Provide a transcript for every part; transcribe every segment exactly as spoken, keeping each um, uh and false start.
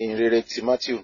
Ìhìnrere ti Mátíù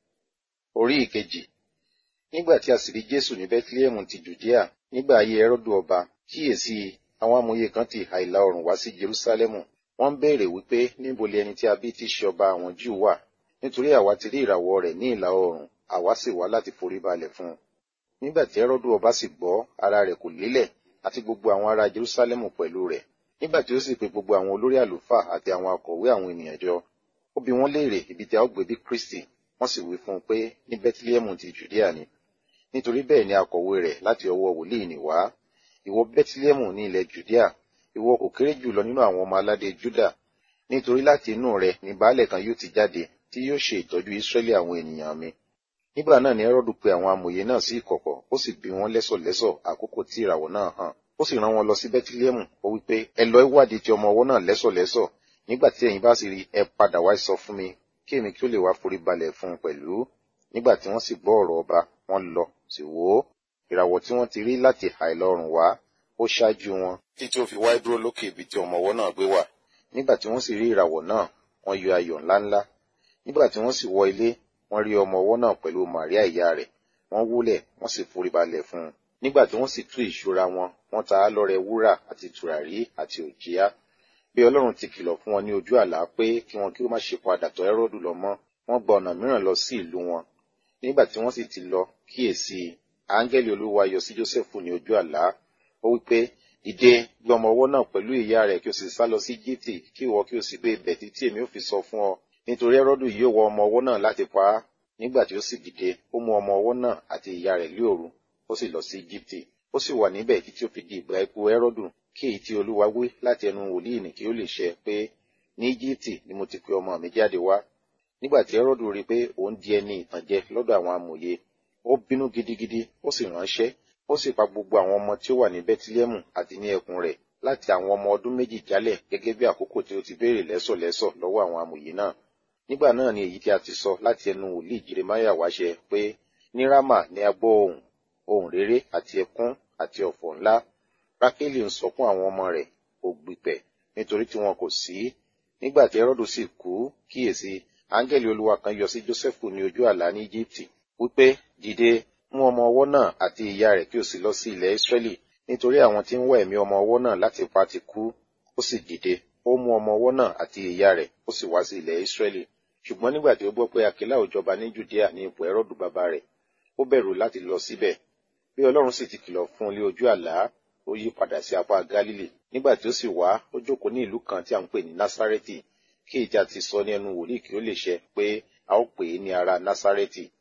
orí ìkejì. Nígbà tí a sì rí Jésù ní Bẹ́tílẹ́hẹ́mù ti Jùdíà, nígbà ayé Hẹ́rọ́dù ọba, kíyèsí àwọn amòye kan ti ìhà ìlà oòrùn wá sí Jerúsálẹ́mù. Wọ́n ń béèrè wípé níbo li ẹni tí a bí tí ṣe ọba àwọn Júù wà? Nítorí àwa ti rí ìràwọ̀ rẹ̀ ní ìlà oòrùn, àwa sì wá láti forí balẹ̀ fún un. Nígbà tí Hẹ́rọ́dù ọba sì gbọ́, ara rẹ̀ kò lélẹ̀, àti gbogbo àwọn ará Jerúsálẹ́mù pẹ̀lú rẹ̀. Nígbà tí ó sì pe gbogbo àwọn olórí àlùfáà àti àwọn akọ̀wé àwọn ènìyàn jọ, ó bi wọ́n léèrè ibi tí a ó gbé bí Kristi. Wọ́n sì wí fún un pé ní Bẹ́tílẹ́hẹ́mù ti Jùdíà ni. Nítorí bẹ́ẹ̀ ni akọ̀wé rẹ̀ láti ọwọ́ wòlíì nì wá. Ìwọ Bẹ́tílẹ́hẹ́mù ní ilẹ̀ Jùdíà, ìwọ kò kéré jùlọ nínú àwọn ọmọ aládé Júdà. Nítorí láti inú rẹ̀ ni baálẹ̀ kan yóò ti jáde, tí yóò ṣe ìtọ́jú Ísírẹ́lì àwọn ènìyàn mi. Nígbà náà ni Hẹ́rọ́dù pe àwọn amòye náà sí ìkọ̀kọ̀, ó sì bi wọ́n lẹ́sọ̀lẹ́sọ̀ àkókò tí ìràwọ̀ náà hàn. Ó sì rán wọn lọ sí Bẹ́tílẹ́hẹ́mù, ó wí pé, ẹ lọ wádìí ti ọmọ ọwọ́ náà lẹ́sọ̀lẹ́sọ̀. Nígbà tí ẹ̀yin bá sì rí, ẹ padà wá sọ fún mi, kí èmi kí ó lè wá forí balẹ̀ fún un pẹ̀lú. Nígbà tí wọ́n sì gbọ́ ọ̀rọ̀ ọba, wọ́n lọ, sì wò ó. Ìràwọ̀ tí wọ́n ti rí láti ìhà ìlà oòrùn wá, ó ṣáájú wọn, títí ó fi wá dúró lókè ibi tí ọmọ ọwọ́ náà gbé wà. Nígbà tí wọ́n sì rí ìràwọ̀ náà, wọ́n yọ ayọ̀ ńláńlá. Nígbà tí wọ́n sì wọ ilé, wọ́n rí ọmọ ọwọ́ náà pẹ̀lú Màríà ìyá rẹ̀. Wọ́n wólẹ̀, wọ́n sì forí balẹ̀ fún un. Nígbà tí wọ́n sì tú ìṣúra wọn, wọ́n ta á lọ́rẹ wúrà àti tùràrí àti òjìá. Bí Ọlọ́run ti kìlọ̀ fún wọn ní ojú àlá pé kí wọn kí ó má ṣe padà tọ̀ Hẹ́rọ́dù lọ mọ́, wọ́n gba ọ̀nà mìíràn lọ sí ìlú wọn. Nígbà tí wọ́n sì ti lọ, kíyèsí, áńgẹ́lì Olúwa yọ sí Jósẹ́fù ní ojú àlá. Ó wí pé, dìde, gbé ọmọ ọwọ́ náà pẹ̀lú ìyá rẹ̀ kí o sì sá lọ sí Íjíbítì, kí ìwọ kí o sì gbé ibẹ̀ títí èmi ó fi sọ fún ọ. Nítorí Hẹ́rọ́dù yóò wọ ọmọ ọwọ́ náà láti pa á. Nígbà tí ó sì dìde, ó mú ọmọ ọwọ́ náà àti ìyá rẹ̀ lé òru, ó sì lọ sí Íjíbítì. Ó sì wà níbẹ̀ títí ó fi di ìgbà ikú Hẹ́rọ́dù, kí èyí tí Olúwa wí láti ẹnu wòlíì nì kí ó lè ṣẹ pé, ní Íjíbítì ni mo ti pe ọmọ mi jáde wá. Nígbà tí Hẹ́rọ́dù rí pé òun di ẹni ìtànjẹ lọ́dọ̀ àwọn amòye, ó bínú gidigidi, ó sì ránṣẹ́, ó sì pa gbogbo àwọn ọmọ tí ó wà ní Bẹ́tílẹ́hẹ́mù àti ní ẹkùn rẹ̀, láti àwọn ọmọ ọdún méjì jálẹ̀ gẹ́gẹ́ bí àkókò tí ó ti béèrè lẹ́sọ̀lẹ́sọ̀ lọ́wọ́ àwọn amòye náà. Nígbà náà ni èyí tí a ti sọ láti ẹnu wòlíì Jeremáyà wá ṣẹ pé, ní Rámà ni a gbọ́ ohùn, ohùn réré àti ẹkún àti ọ̀fọ̀ ńlá. Rákélì ń sọkún àwọn ọmọ rẹ̀, ògbìpẹ̀, nítorí tí wọn kò sí. Nígbà tí Hẹ́rọ́dù sì kú, kíyèsí, áńgẹ́lì Olúwa kan yọ sí Jósẹ́fù ní ojú àlá ní Íjíbítì, wípé, dìde, mú ọmọ ọwọ́ náà àti ìyá rẹ̀ kí o sì lọ sí ilẹ̀ Ísírẹ́lì, nítorí àwọn tí ń wá ẹ̀mí ọmọ ọwọ́ náà láti pa ti kú. Ó sì dìde, ó mú ọmọ ọwọ́ náà àti ìyá rẹ̀, ó sì wá sí ilẹ̀ Ísírẹ́lì. Ṣùgbọ́n nígbà tí ó gbọ́ pé Àkíláù jọba ní Jùdíà ní ipò Hẹ́rọ́dù bàbá rẹ̀, ó bẹ̀rù láti lọ síbẹ̀. Bí Ọlọ́run sì ti kìlọ̀ fún un lé ojú àlá, ó yí padà sí apá Gálílì. Nígbà tí ó sì wá, ó jókòó ní ìlú kan tí a ń pè ní Násárẹ́tì, kí ìjà ti sọ ní ẹnu wòlíì kí ó lè ṣẹ pé a ó pè é ní ará Násárẹ́tì.